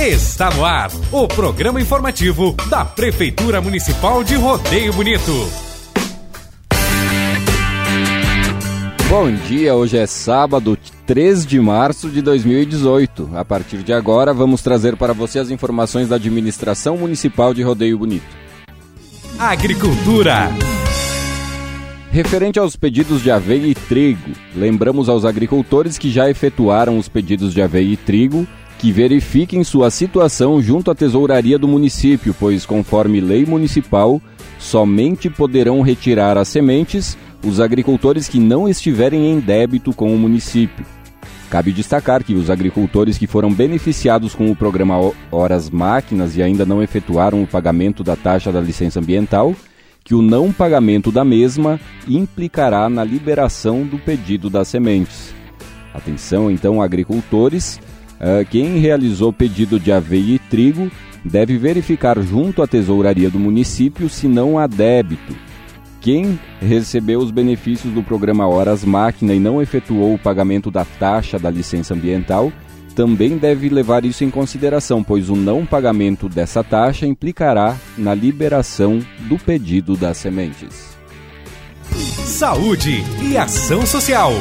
Está no ar o programa informativo da Prefeitura Municipal de Rodeio Bonito. Bom dia, hoje é sábado, 3 de março de 2018. A partir de agora, vamos trazer para você as informações da Administração Municipal de Rodeio Bonito. Agricultura. Referente aos pedidos de aveia e trigo, lembramos aos agricultores que já efetuaram os pedidos de aveia e trigo que verifiquem sua situação junto à tesouraria do município, pois, conforme lei municipal, somente poderão retirar as sementes os agricultores que não estiverem em débito com o município. Cabe destacar que os agricultores que foram beneficiados com o programa Horas Máquinas e ainda não efetuaram o pagamento da taxa da licença ambiental, que o não pagamento da mesma implicará na liberação do pedido das sementes. Atenção, então, agricultores. Quem realizou pedido de aveia e trigo deve verificar junto à tesouraria do município se não há débito. Quem recebeu os benefícios do programa Horas Máquina e não efetuou o pagamento da taxa da licença ambiental também deve levar isso em consideração, pois o não pagamento dessa taxa implicará na liberação do pedido das sementes. Saúde e ação social.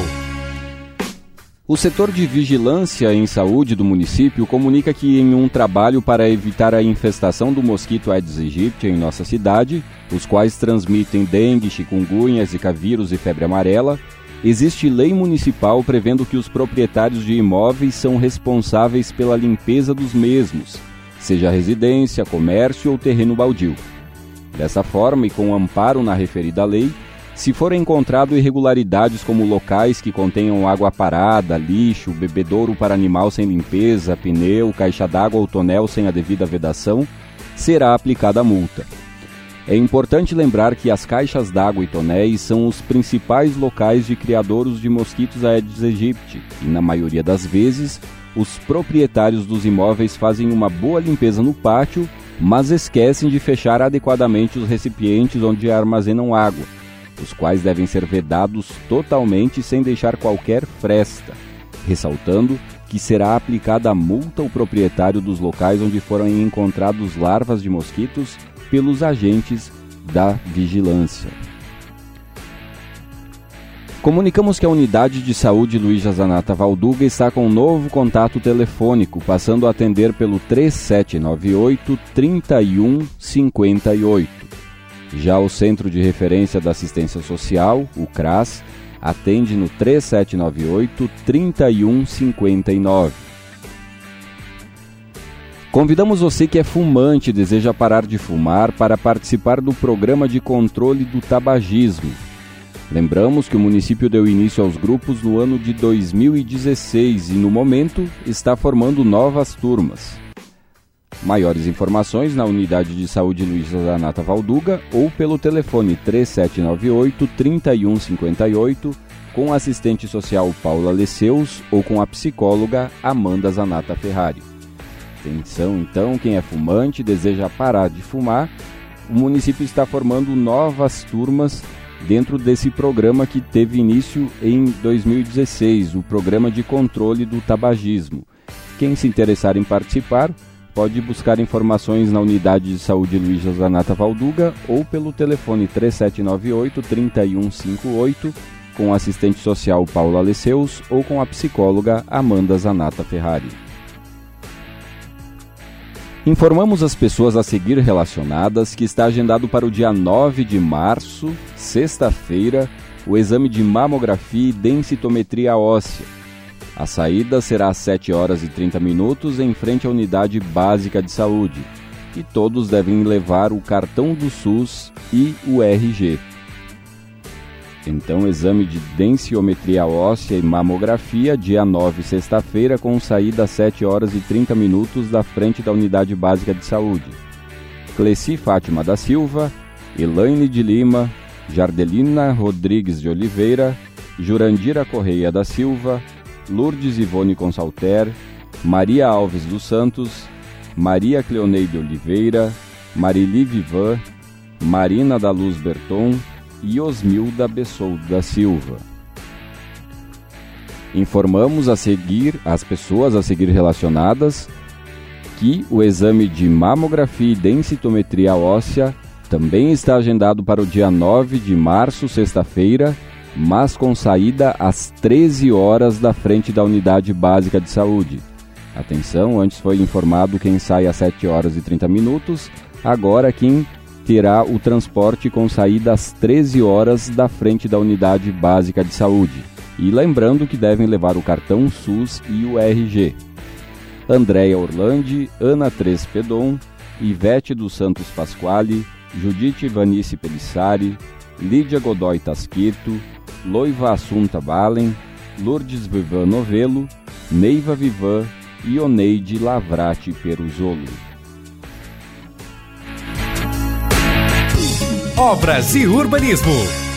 O setor de vigilância em saúde do município comunica que em um trabalho para evitar a infestação do mosquito Aedes aegypti em nossa cidade, os quais transmitem dengue, chikungunya, zika vírus e febre amarela, existe lei municipal prevendo que os proprietários de imóveis são responsáveis pela limpeza dos mesmos, seja residência, comércio ou terreno baldio. Dessa forma, e com amparo na referida lei, se for encontrado irregularidades como locais que contenham água parada, lixo, bebedouro para animal sem limpeza, pneu, caixa d'água ou tonel sem a devida vedação, será aplicada a multa. É importante lembrar que as caixas d'água e tonéis são os principais locais de criadouros de mosquitos Aedes aegypti e, na maioria das vezes, os proprietários dos imóveis fazem uma boa limpeza no pátio, mas esquecem de fechar adequadamente os recipientes onde armazenam água, os quais devem ser vedados totalmente sem deixar qualquer fresta, ressaltando que será aplicada a multa ao proprietário dos locais onde foram encontrados larvas de mosquitos pelos agentes da vigilância. Comunicamos que a Unidade de Saúde Luísa Zanata Valduga está com um novo contato telefônico, passando a atender pelo 3798-3158. Já o Centro de Referência da Assistência Social, o CRAS, atende no 3798-3159. Convidamos você que é fumante e deseja parar de fumar para participar do Programa de Controle do Tabagismo. Lembramos que o município deu início aos grupos no ano de 2016 e, no momento, está formando novas turmas. Maiores informações na Unidade de Saúde Luísa Zanata Valduga ou pelo telefone 3798-3158 com a assistente social Paula Leceus ou com a psicóloga Amanda Zanata Ferrari. Atenção, então, quem é fumante e deseja parar de fumar, o município está formando novas turmas dentro desse programa que teve início em 2016, o Programa de Controle do Tabagismo. Quem se interessar em participar, pode buscar informações na Unidade de Saúde Luísa Zanata Valduga ou pelo telefone 3798-3158 com a assistente social Paula Leceus ou com a psicóloga Amanda Zanata Ferrari. Informamos as pessoas a seguir relacionadas que está agendado para o dia 9 de março, sexta-feira, o exame de mamografia e densitometria óssea. A saída será às 7 horas e 30 minutos em frente à Unidade Básica de Saúde. E todos devem levar o cartão do SUS e o RG. Então, exame de densitometria óssea e mamografia, dia 9, sexta-feira, com saída às 7 horas e 30 minutos da frente da Unidade Básica de Saúde. Cleci Fátima da Silva, Elaine de Lima, Jardelina Rodrigues de Oliveira, Jurandira Correia da Silva, Lourdes Ivone Consalter, Maria Alves dos Santos, Maria Cleoneide Oliveira, Marili Vivan, Marina da Luz Berton e Osmilda Bessou da Silva. Informamos a seguir as pessoas a seguir relacionadas que o exame de mamografia e densitometria óssea também está agendado para o dia 9 de março, sexta-feira, mas com saída às 13 horas da frente da Unidade Básica de Saúde. Atenção, antes foi informado quem sai às 7 horas e 30 minutos, agora quem terá o transporte com saída às 13 horas da frente da Unidade Básica de Saúde. E lembrando que devem levar o cartão SUS e o RG. Andréia Orlandi, Ana Tres Pedon, Ivete dos Santos Pasquale, Judite Vanice Pelissari, Lídia Godoy Tasquito, Loiva Assunta Balen, Lourdes Vivan Novelo, Neiva Vivan e Oneide Lavrati Peruzolo. Obras e Urbanismo.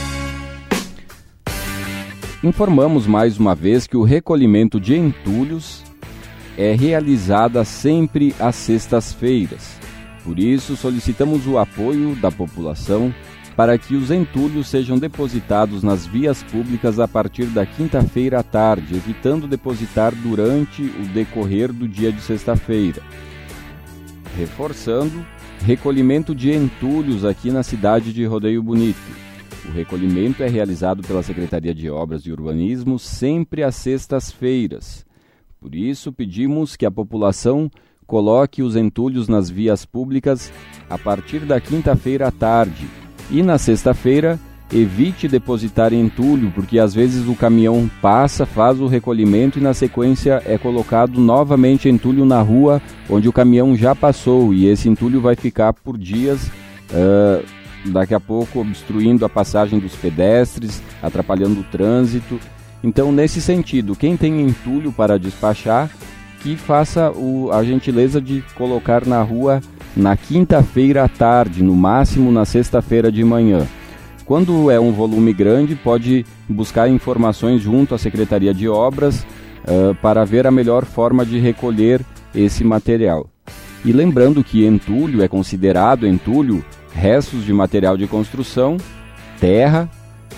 Informamos mais uma vez que o recolhimento de entulhos é realizado sempre às sextas-feiras. Por isso, solicitamos o apoio da população para que os entulhos sejam depositados nas vias públicas a partir da quinta-feira à tarde, evitando depositar durante o decorrer do dia de sexta-feira. Reforçando, recolhimento de entulhos aqui na cidade de Rodeio Bonito. O recolhimento é realizado pela Secretaria de Obras e Urbanismo sempre às sextas-feiras. Por isso, pedimos que a população coloque os entulhos nas vias públicas a partir da quinta-feira à tarde. E na sexta-feira, evite depositar entulho, porque às vezes o caminhão passa, faz o recolhimento e na sequência é colocado novamente entulho na rua onde o caminhão já passou. E esse entulho vai ficar por dias, daqui a pouco obstruindo a passagem dos pedestres, atrapalhando o trânsito. Então, nesse sentido, quem tem entulho para despachar, que faça a gentileza de colocar na rua na quinta-feira à tarde, no máximo na sexta-feira de manhã. Quando é um volume grande, pode buscar informações junto à Secretaria de Obras para ver a melhor forma de recolher esse material. E lembrando que entulho é considerado restos de material de construção, terra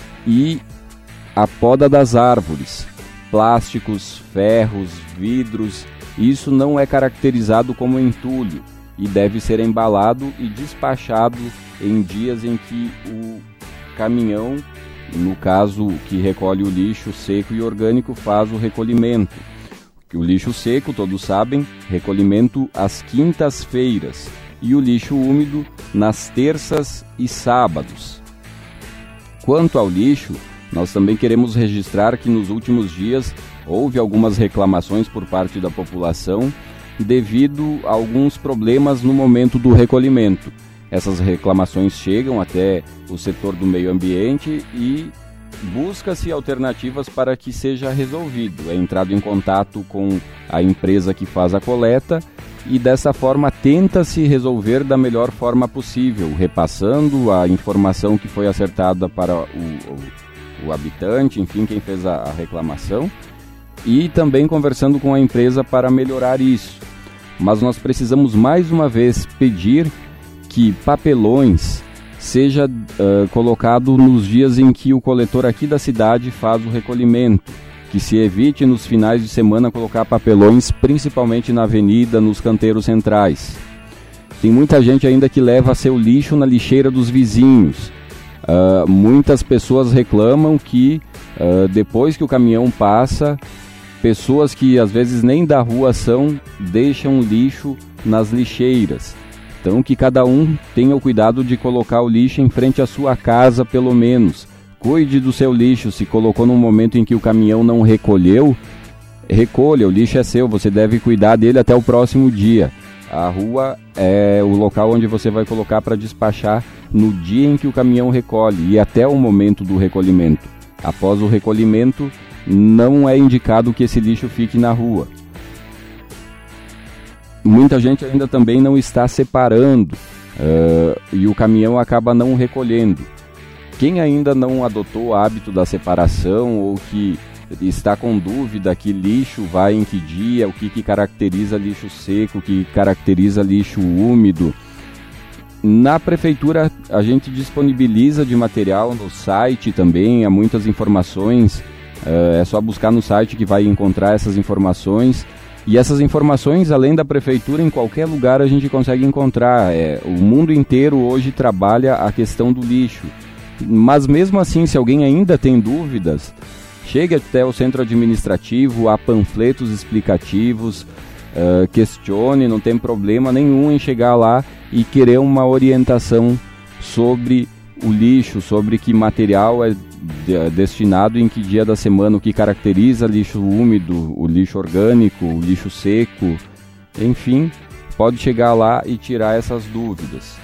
e a poda das árvores, plásticos, ferros, vidros. Isso não é caracterizado como entulho e deve ser embalado e despachado em dias em que o caminhão, no caso que recolhe o lixo seco e orgânico, faz o recolhimento. O lixo seco, todos sabem, recolhimento às quintas-feiras e o lixo úmido nas terças e sábados. Quanto ao lixo, nós também queremos registrar que nos últimos dias houve algumas reclamações por parte da população devido a alguns problemas no momento do recolhimento. Essas reclamações chegam até o setor do meio ambiente e busca-se alternativas para que seja resolvido. É entrado em contato com a empresa que faz a coleta e dessa forma tenta-se resolver da melhor forma possível, repassando a informação que foi acertada para o habitante, enfim, quem fez a reclamação, e também conversando com a empresa para melhorar isso. Mas nós precisamos mais uma vez pedir que papelões seja colocado nos dias em que o coletor aqui da cidade faz o recolhimento, que se evite nos finais de semana colocar papelões, principalmente na avenida, nos canteiros centrais. Tem muita gente ainda que leva seu lixo na lixeira dos vizinhos. Muitas pessoas reclamam que depois que o caminhão passa, pessoas que às vezes nem da rua são, deixam lixo nas lixeiras. Então que cada um tenha o cuidado de colocar o lixo em frente à sua casa, pelo menos. Cuide do seu lixo. Se colocou num momento em que o caminhão não recolheu, recolha, o lixo é seu, você deve cuidar dele até o próximo dia. A rua é o local onde você vai colocar para despachar no dia em que o caminhão recolhe e até o momento do recolhimento. Após o recolhimento, não é indicado que esse lixo fique na rua. Muita gente ainda também não está separando e o caminhão acaba não recolhendo. Quem ainda não adotou o hábito da separação ou que está com dúvida que lixo vai em que dia, o que caracteriza lixo seco, o que caracteriza lixo úmido, na prefeitura a gente disponibiliza de material no site também, há muitas informações, é só buscar no site que vai encontrar essas informações. E essas informações, além da prefeitura, em qualquer lugar a gente consegue encontrar. O mundo inteiro hoje trabalha a questão do lixo. Mas mesmo assim, se alguém ainda tem dúvidas, chegue até o centro administrativo, há panfletos explicativos, questione, não tem problema nenhum em chegar lá e querer uma orientação sobre o lixo, sobre que material é destinado em que dia da semana, o que caracteriza lixo úmido, o lixo orgânico, o lixo seco, enfim, pode chegar lá e tirar essas dúvidas.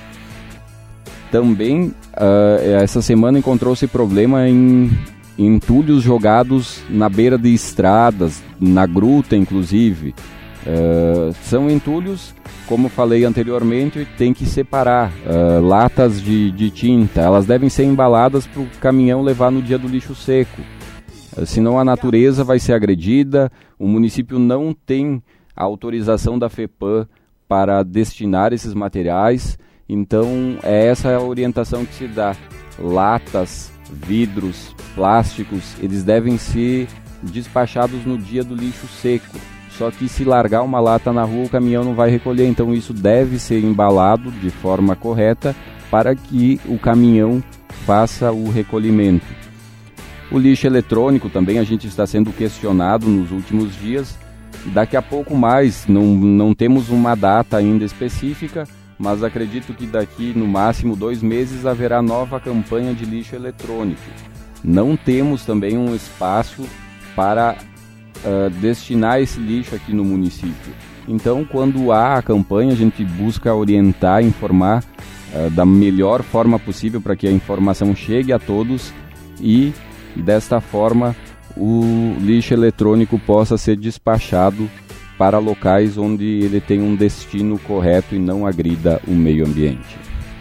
Também, essa semana encontrou-se problema em entulhos jogados na beira de estradas, na gruta inclusive. São entulhos, como falei anteriormente, tem que separar latas de tinta. Elas devem ser embaladas para o caminhão levar no dia do lixo seco. Senão a natureza vai ser agredida. O município não tem a autorização da FEPAM para destinar esses materiais. Então essa é a orientação que se dá. Latas, vidros, plásticos, eles devem ser despachados no dia do lixo seco. Só que se largar uma lata na rua, o caminhão não vai recolher. Então isso deve ser embalado de forma correta para que o caminhão faça o recolhimento. O lixo eletrônico também a gente está sendo questionado nos últimos dias. Daqui a pouco mais, não temos uma data ainda específica, mas acredito que daqui no máximo 2 meses haverá nova campanha de lixo eletrônico. Não temos também um espaço para destinar esse lixo aqui no município. Então, quando há a campanha, a gente busca orientar, informar da melhor forma possível para que a informação chegue a todos e, desta forma, o lixo eletrônico possa ser despachado para locais onde ele tem um destino correto e não agrida o meio ambiente.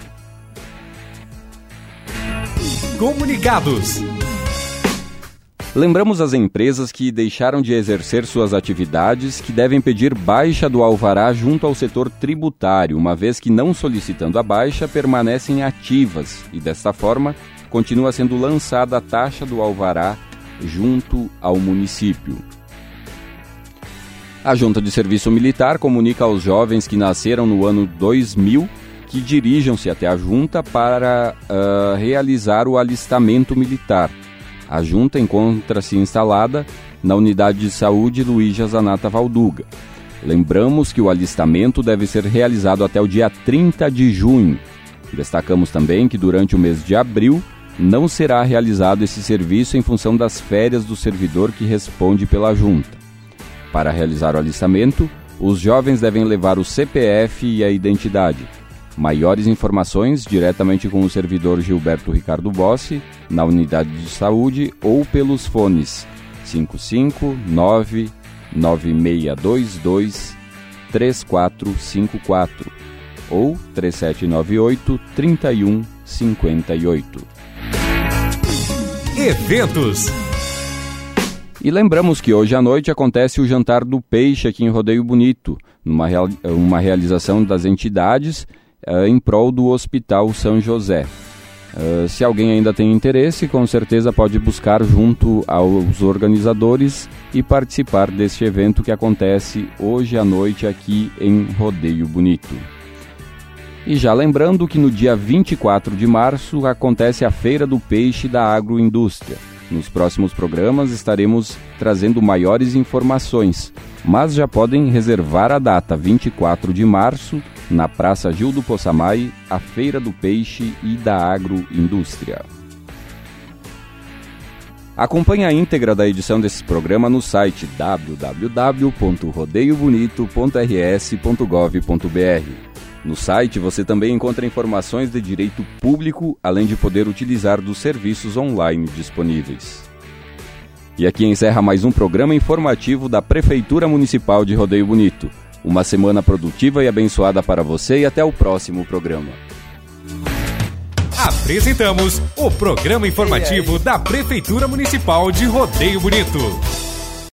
Comunicados. Lembramos as empresas que deixaram de exercer suas atividades que devem pedir baixa do alvará junto ao setor tributário, uma vez que, não solicitando a baixa, permanecem ativas e, desta forma, continua sendo lançada a taxa do alvará junto ao município. A Junta de Serviço Militar comunica aos jovens que nasceram no ano 2000 que dirijam-se até a Junta para realizar o alistamento militar. A Junta encontra-se instalada na Unidade de Saúde Luísa Zanata Valduga. Lembramos que o alistamento deve ser realizado até o dia 30 de junho. Destacamos também que durante o mês de abril não será realizado esse serviço em função das férias do servidor que responde pela Junta. Para realizar o alistamento, os jovens devem levar o CPF e a identidade. Maiores informações diretamente com o servidor Gilberto Ricardo Bossi, na Unidade de Saúde, ou pelos fones 559-9622-3454 ou 3798-3158. Eventos. E lembramos que hoje à noite acontece o Jantar do Peixe aqui em Rodeio Bonito, uma realização das entidades em prol do Hospital São José. Se alguém ainda tem interesse, com certeza pode buscar junto aos organizadores e participar deste evento que acontece hoje à noite aqui em Rodeio Bonito. E já lembrando que no dia 24 de março acontece a Feira do Peixe da Agroindústria. Nos próximos programas estaremos trazendo maiores informações, mas já podem reservar a data 24 de março, na Praça Gildo Possamay, a Feira do Peixe e da Agroindústria. Acompanhe a íntegra da edição desse programa no site www.rodeiobonito.rs.gov.br. No site você também encontra informações de direito público, além de poder utilizar dos serviços online disponíveis. E aqui encerra mais um programa informativo da Prefeitura Municipal de Rodeio Bonito. Uma semana produtiva e abençoada para você e até o próximo programa. Apresentamos o programa informativo da Prefeitura Municipal de Rodeio Bonito.